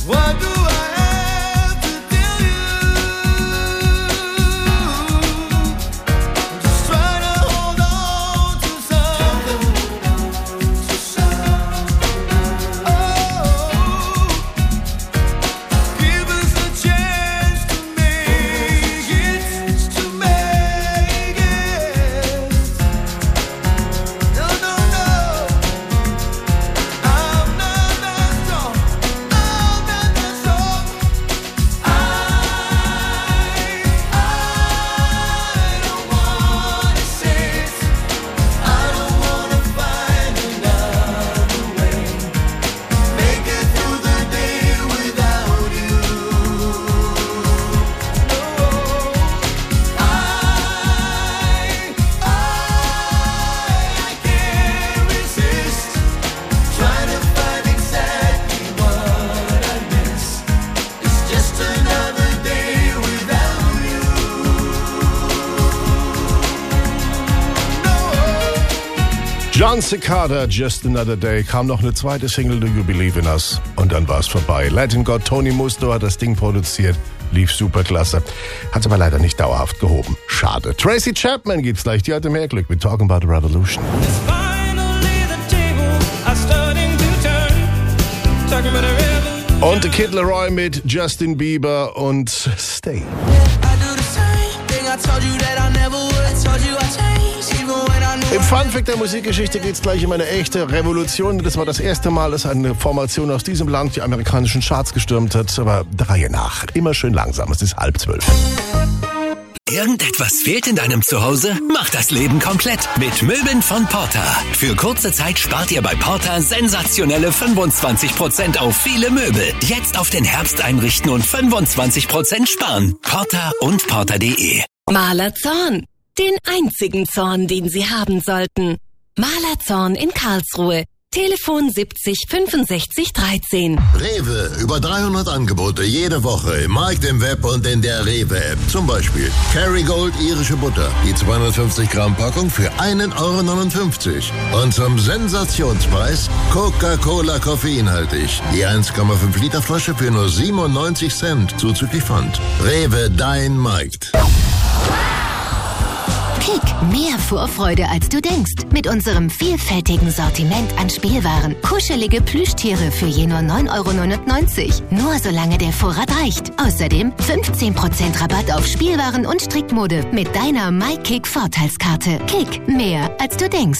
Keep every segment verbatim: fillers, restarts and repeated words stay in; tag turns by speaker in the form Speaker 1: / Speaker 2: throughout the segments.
Speaker 1: John Cicada, Just Another Day, kam noch eine zweite Single, Do You Believe in Us? Und dann war es vorbei. Latin God Tony Musto hat das Ding produziert, lief superklasse, hat es aber leider nicht dauerhaft gehoben. Schade. Tracy Chapman gibt's gleich, die hatte mehr Glück mit Talking About a Revolution. Und The Kid Laroi mit Justin Bieber und Stay. Im Funfact der Musikgeschichte geht's gleich um eine echte Revolution. Das war das erste Mal, dass eine Formation aus diesem Land die amerikanischen Charts gestürmt hat. Aber der Reihe nach. Immer schön langsam. Es ist halb zwölf.
Speaker 2: Irgendetwas fehlt in deinem Zuhause? Mach das Leben komplett mit Möbeln von Porter. Für kurze Zeit spart ihr bei Porter sensationelle fünfundzwanzig Prozent auf viele Möbel. Jetzt auf den Herbst einrichten und fünfundzwanzig Prozent sparen. Porter und porter punkt de.
Speaker 3: Mahler Zorn. Den einzigen Zorn, den Sie haben sollten. Mahler Zorn in Karlsruhe. Telefon siebzig fünfundsechzig dreizehn.
Speaker 4: Rewe, über dreihundert Angebote jede Woche im Markt, im Web und in der Rewe-App. Zum Beispiel Kerrygold irische Butter, die zweihundertfünfzig Gramm Packung für einen Euro neunundfünfzig. Und zum Sensationspreis Coca-Cola koffeinhaltig, die eins Komma fünf Liter Flasche für nur siebenundneunzig Cent zuzüglich Pfand. Rewe, dein Markt.
Speaker 5: Kick, mehr Vorfreude als du denkst. Mit unserem vielfältigen Sortiment an Spielwaren. Kuschelige Plüschtiere für je nur neun Euro neunundneunzig. Nur solange der Vorrat reicht. Außerdem fünfzehn Prozent Rabatt auf Spielwaren und Strickmode mit deiner MyKick-Vorteilskarte. Kick, mehr als du denkst.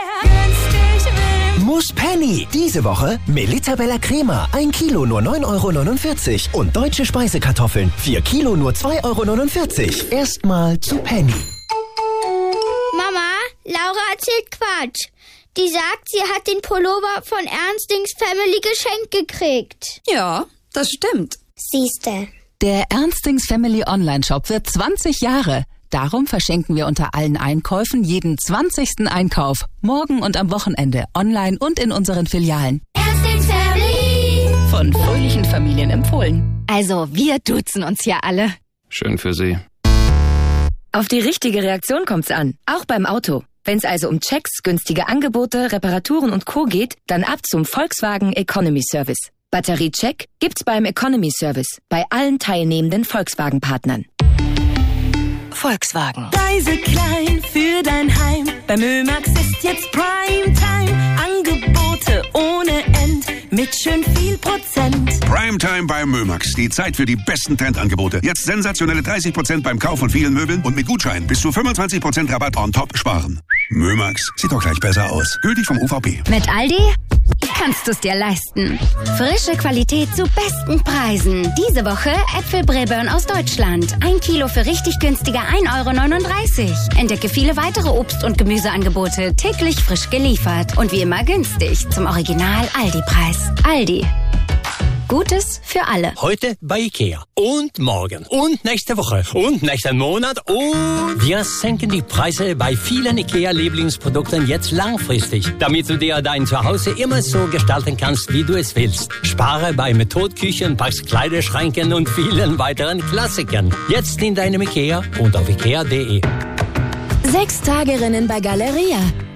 Speaker 6: Muss Penny. Diese Woche Melita Bella Crema. Ein Kilo nur neun Euro neunundvierzig. Und deutsche Speisekartoffeln. Vier Kilo nur zwei Euro neunundvierzig. Erstmal zu Penny.
Speaker 7: Mama, Laura erzählt Quatsch. Die sagt, sie hat den Pullover von Ernstings Family geschenkt gekriegt.
Speaker 8: Ja, das stimmt.
Speaker 7: Siehste.
Speaker 9: Der Ernstings Family Online-Shop wird zwanzig Jahre. Darum verschenken wir unter allen Einkäufen jeden zwanzigsten Einkauf. Morgen und am Wochenende, online und in unseren Filialen.
Speaker 7: Ernstings Family.
Speaker 9: Von fröhlichen Familien empfohlen.
Speaker 3: Also, wir duzen uns ja alle.
Speaker 10: Schön für Sie.
Speaker 11: Auf die richtige Reaktion kommt's an, auch beim Auto. Wenn's also um Checks, günstige Angebote, Reparaturen und Co. geht, dann ab zum Volkswagen Economy Service. Batteriecheck gibt's beim Economy Service bei allen teilnehmenden Volkswagen-Partnern.
Speaker 3: Volkswagen.
Speaker 12: Reise klein für dein Heim. Bei Mömax ist jetzt Primetime. Angebote ohne End mit schön viel Prozent.
Speaker 13: Primetime bei Mömax. Die Zeit für die besten Trendangebote. Jetzt sensationelle dreißig Prozent beim Kauf von vielen Möbeln und mit Gutschein bis zu fünfundzwanzig Prozent Rabatt on top sparen. Mömax. Sieht doch gleich besser aus. Gültig vom U V P.
Speaker 14: Mit Aldi kannst du es dir leisten. Frische Qualität zu besten Preisen. Diese Woche Äpfel Braeburn aus Deutschland. Ein Kilo für richtig günstige ein Euro neununddreißig. Entdecke viele weitere Obst- und Gemüseangebote, täglich frisch geliefert. Und wie immer günstig zum Original Aldi-Preis. Aldi. Gutes für alle.
Speaker 15: Heute bei Ikea. Und morgen. Und nächste Woche. Und nächsten Monat. Und wir senken die Preise bei vielen Ikea-Lieblingsprodukten jetzt langfristig. Damit du dir dein Zuhause immer so gestalten kannst, wie du es willst. Spare bei Methodküchen, Pax Kleiderschränken und vielen weiteren Klassikern. Jetzt in deinem Ikea und auf ikea punkt de.
Speaker 3: Sechstagerinnen bei Galeria.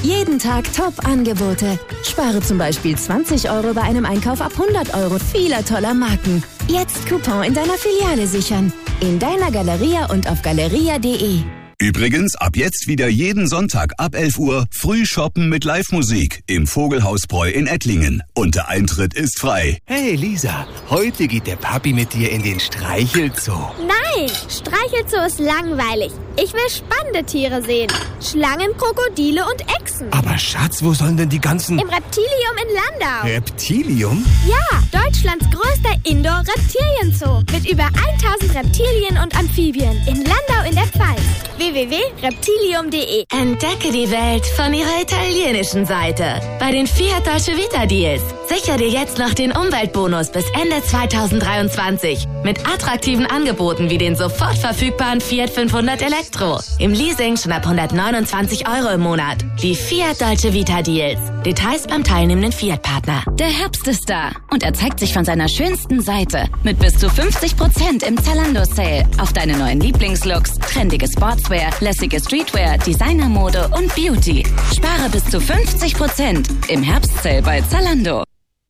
Speaker 8: Jeden Tag Top-Angebote. Spare zum Beispiel zwanzig Euro bei einem Einkauf ab hundert Euro vieler toller Marken. Jetzt Coupon in deiner Filiale sichern. In deiner Galeria und auf galeria punkt de.
Speaker 10: Übrigens, ab jetzt wieder jeden Sonntag ab elf Uhr früh shoppen mit Live-Musik im Vogelhausbräu in Ettlingen. Und der Eintritt ist frei.
Speaker 16: Hey Lisa, heute geht der Papi mit dir in den Streichelzoo.
Speaker 17: Nein, Streichelzoo ist langweilig. Ich will spannende Tiere sehen. Schlangen, Krokodile und Echsen.
Speaker 16: Aber Schatz, wo sollen denn die ganzen...
Speaker 17: Im Reptilium in Landau.
Speaker 16: Reptilium?
Speaker 17: Ja, Deutschlands größter Indoor-Reptilienzoo. Mit über tausend Reptilien und Amphibien. In Landau in der Pfalz. w w w punkt reptilium punkt de.
Speaker 3: Entdecke die Welt von ihrer italienischen Seite. Bei den Fiat Dolce Vita Deals. Sichere dir jetzt noch den Umweltbonus bis Ende zweitausenddreiundzwanzig. Mit attraktiven Angeboten wie den sofort verfügbaren Fiat fünfhundert Elektro. Im Leasing schon ab hundertneunundzwanzig Euro im Monat. Die Fiat Dolce Vita Deals. Details beim teilnehmenden Fiat-Partner.
Speaker 14: Der Herbst ist da und er zeigt sich von seiner schönsten Seite. Mit bis zu fünfzig Prozent im Zalando-Sale. Auf deine neuen Lieblingslooks, trendige Sportswear, lässige Streetwear, Designermode und Beauty. Spare bis zu fünfzig Prozent im Herbst-Sale bei Zalando.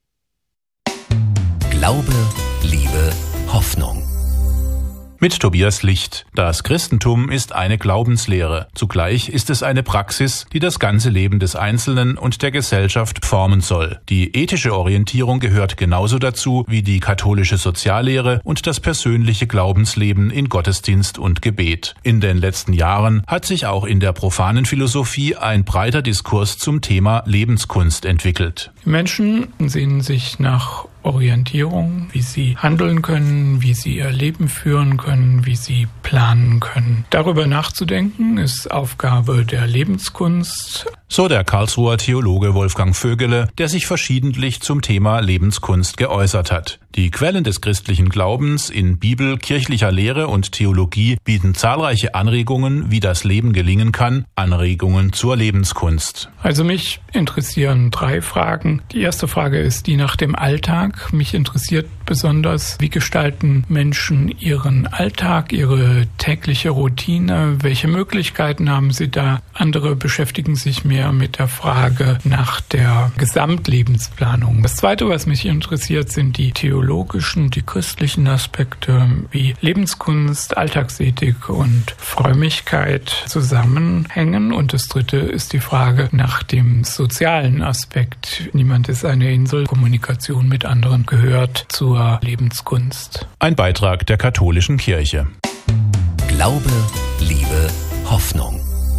Speaker 2: Glaube, Liebe, Hoffnung.
Speaker 18: Mit Tobias Licht. Das Christentum ist eine Glaubenslehre. Zugleich ist es eine Praxis, die das ganze Leben des Einzelnen und der Gesellschaft formen soll. Die ethische Orientierung gehört genauso dazu wie die katholische Soziallehre und das persönliche Glaubensleben in Gottesdienst und Gebet. In den letzten Jahren hat sich auch in der profanen Philosophie ein breiter Diskurs zum Thema Lebenskunst entwickelt.
Speaker 19: Die Menschen sehnen sich nach Orientierung, wie sie handeln können, wie sie ihr Leben führen können, wie sie planen können. Darüber nachzudenken ist Aufgabe der Lebenskunst.
Speaker 18: So der Karlsruher Theologe Wolfgang Vögele, der sich verschiedentlich zum Thema Lebenskunst geäußert hat. Die Quellen des christlichen Glaubens in Bibel, kirchlicher Lehre und Theologie bieten zahlreiche Anregungen, wie das Leben gelingen kann, Anregungen zur Lebenskunst.
Speaker 19: Also mich interessieren drei Fragen. Die erste Frage ist die nach dem Alltag. Mich interessiert besonders, wie gestalten Menschen ihren Alltag, ihre tägliche Routine? Welche Möglichkeiten haben sie da? Andere beschäftigen sich mehr mit der Frage nach der Gesamtlebensplanung. Das Zweite, was mich interessiert, sind die theologischen, die christlichen Aspekte, wie Lebenskunst, Alltagsethik und Frömmigkeit zusammenhängen. Und das Dritte ist die Frage nach dem sozialen Aspekt. Niemand ist eine Insel. Kommunikation mit anderen gehört zur Lebenskunst.
Speaker 18: Ein Beitrag der katholischen Kirche.
Speaker 2: Glaube, Liebe, Hoffnung.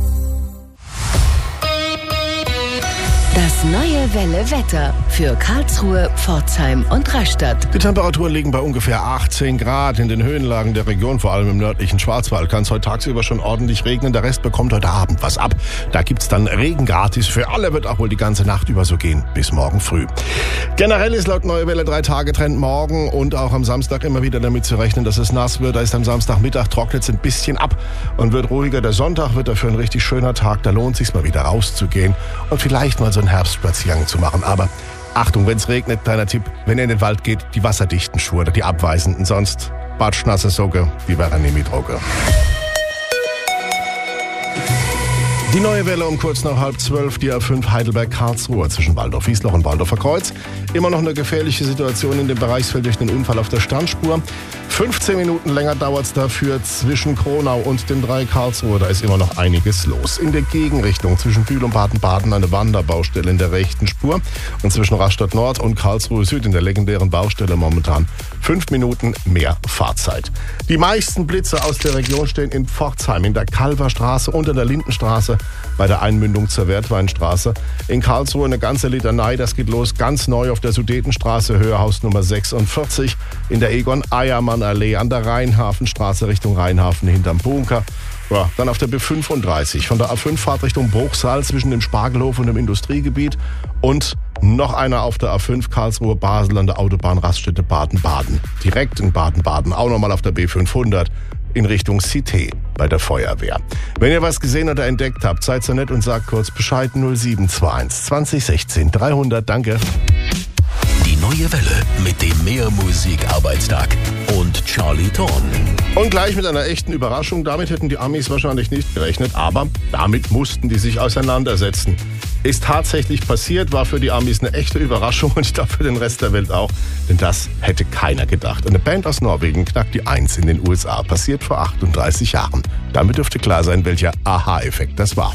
Speaker 3: Das neue Welle Wetter für Karlsruhe, Pforzheim und Rastatt.
Speaker 1: Die Temperaturen liegen bei ungefähr achtzehn Grad. In den Höhenlagen der Region, vor allem im nördlichen Schwarzwald, kann es heute tagsüber schon ordentlich regnen. Der Rest bekommt heute Abend was ab. Da gibt's dann Regen gratis für alle, wird auch wohl die ganze Nacht über so gehen, bis morgen früh. Generell ist laut Neue Welle drei Tage Trend morgen und auch am Samstag immer wieder damit zu rechnen, dass es nass wird. Da ist am Samstagmittag, trocknet es ein bisschen ab und wird ruhiger. Der Sonntag wird dafür ein richtig schöner Tag. Da lohnt es sich mal wieder rauszugehen und vielleicht mal so einen Herbstspaziergang zu machen. Aber Achtung, wenn es regnet, kleiner Tipp, wenn ihr in den Wald geht, die wasserdichten Schuhe oder die abweisenden, sonst batschnasse Socke, die wäre nämlich Droge. Die Neue Welle um kurz nach halb zwölf, die A fünf Heidelberg-Karlsruhe zwischen Waldorf-Wiesloch und Waldorfer Kreuz. Immer noch eine gefährliche Situation in dem Bereichsfeld durch den Unfall auf der Standspur. fünfzehn Minuten länger dauert es dafür zwischen Kronau und dem drei Karlsruhe. Da ist immer noch einiges los. In der Gegenrichtung zwischen Bühl und Baden-Baden eine Wanderbaustelle in der rechten Spur. Und zwischen Rastatt Nord und Karlsruhe Süd in der legendären Baustelle momentan fünf Minuten mehr Fahrzeit. Die meisten Blitze aus der Region stehen in Pforzheim, in der Kalverstraße und in der Lindenstraße bei der Einmündung zur Wertweinstraße. In Karlsruhe eine ganze Litanei, das geht los ganz neu auf der Sudetenstraße, Höhe Haus Nummer sechsundvierzig, in der Egon-Eiermann-Allee an der Rheinhafenstraße Richtung Rheinhafen hinterm Bunker. Ja, dann auf der B fünfunddreißig, von der A fünf Fahrt Richtung Bruchsal zwischen dem Spargelhof und dem Industriegebiet und noch einer auf der A fünf Karlsruhe-Basel an der Autobahnraststätte Baden-Baden. Direkt in Baden-Baden, auch nochmal auf der B fünfhundert in Richtung Cité bei der Feuerwehr. Wenn ihr was gesehen oder entdeckt habt, seid so nett und sagt kurz Bescheid. null sieben zwei eins zwanzig sechzehn dreihundert. Danke.
Speaker 2: Die Neue Welle mit dem Mehrmusik-Arbeitstag und Charlie Thorn.
Speaker 1: Und gleich mit einer echten Überraschung. Damit hätten die Amis wahrscheinlich nicht gerechnet, aber damit mussten die sich auseinandersetzen. Ist tatsächlich passiert, war für die Amis eine echte Überraschung und ich glaube für den Rest der Welt auch, denn das hätte keiner gedacht. Eine Band aus Norwegen knackt die Eins in den U S A, passiert vor achtunddreißig Jahren. Damit dürfte klar sein, welcher Aha-Effekt das war.